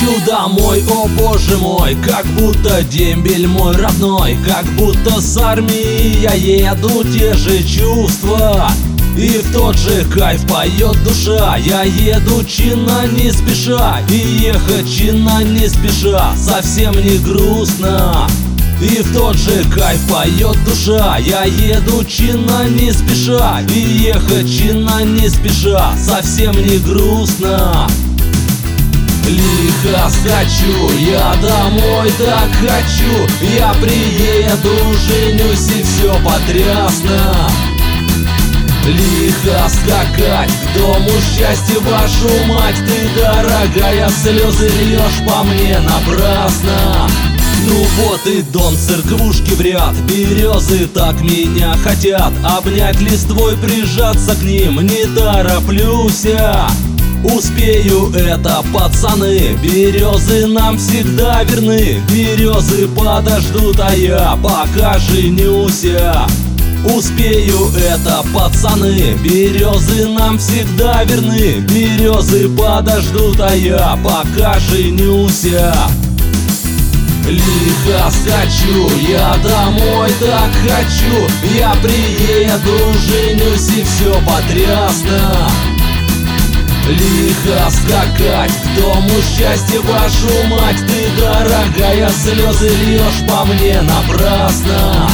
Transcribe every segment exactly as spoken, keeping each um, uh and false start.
Хочу домой, о боже мой, как будто дембель мой родной, как будто с армии я еду, те же чувства и в тот же кайф поет душа. Я еду чинно не спеша, и ехать чинно не спеша совсем не грустно. И в тот же кайф поет душа. Я еду чинно не спеша, и ехать чинно не спеша совсем не грустно. Лихо скачу, я домой так хочу, я приеду, женюсь и все потрясно. Лихо скакать к дому счастья, вашу мать, ты, дорогая, слезы льешь по мне напрасно. Ну вот и дом, церквушки в ряд, березы так меня хотят обнять листвой, прижаться к ним не тороплюсь я. Успею это, пацаны, березы нам всегда верны, березы подождут, а я пока женюсь я. Успею это, пацаны, березы нам всегда верны, березы подождут, а я пока женюсь я. Лихо скачу, я домой так хочу, я приеду, женюсь и все потрясно. Лихо скакать к дому счастья, вашу мать, ты, дорогая, слезы льешь по мне напрасно.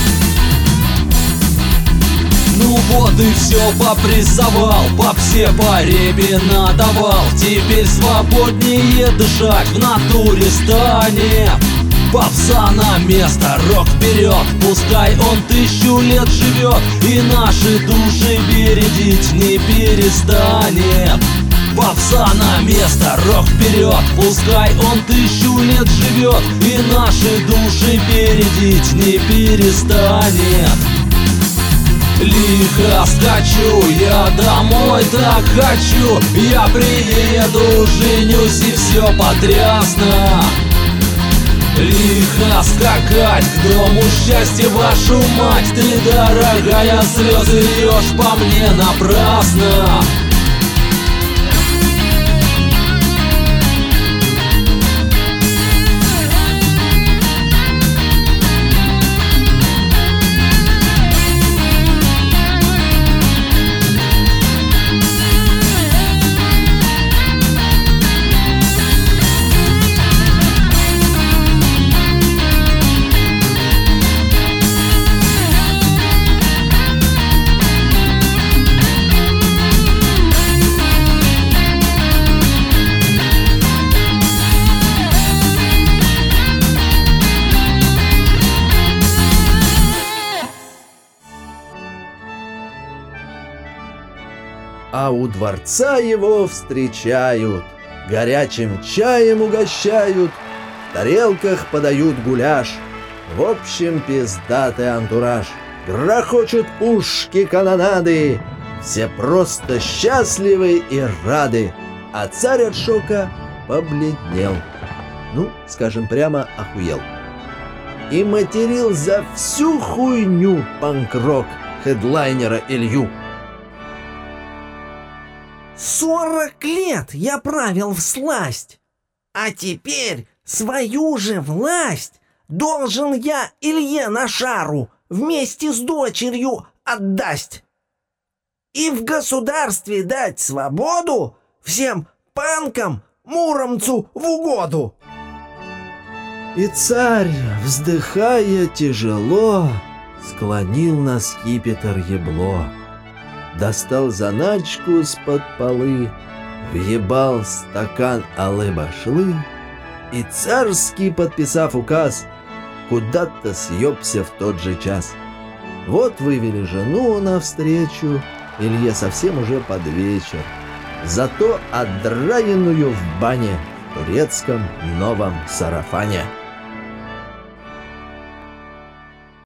Ну вот и все попрессовал, по все по ребе надавал, теперь свободнее дышать в натуре станет. Попса на место, рок вперед, пускай он тысячу лет живет и наши души бередить не перестанет. Попса на место, рок вперед, пускай он тысячу лет живет и наши души бередить не перестанет. Лихо скачу, я домой так хочу, я приеду, женюсь и все потрясно. Лихо скакать к дому счастья, вашу мать, ты, дорогая, слезы льешь по мне напрасно. А у дворца его встречают, горячим чаем угощают, в тарелках подают гуляш. В общем, пиздатый антураж. Грохочут пушки канонады, все просто счастливы и рады. А царь от шока побледнел, ну, скажем прямо, охуел. И материл за всю хуйню панк-рок хедлайнера Илью. Сорок лет я правил всласть, а теперь свою же власть должен я Илье Нашару вместе с дочерью отдасть. И в государстве дать свободу всем панкам Муромцу в угоду. И царь, вздыхая тяжело, склонил на скипетр ебло. Достал заначку с-под полы, въебал стакан алыбашлы и, царский подписав указ, куда-то съебся в тот же час. Вот вывели жену навстречу, Илье совсем уже под вечер, зато отдраенную в бане в турецком новом сарафане.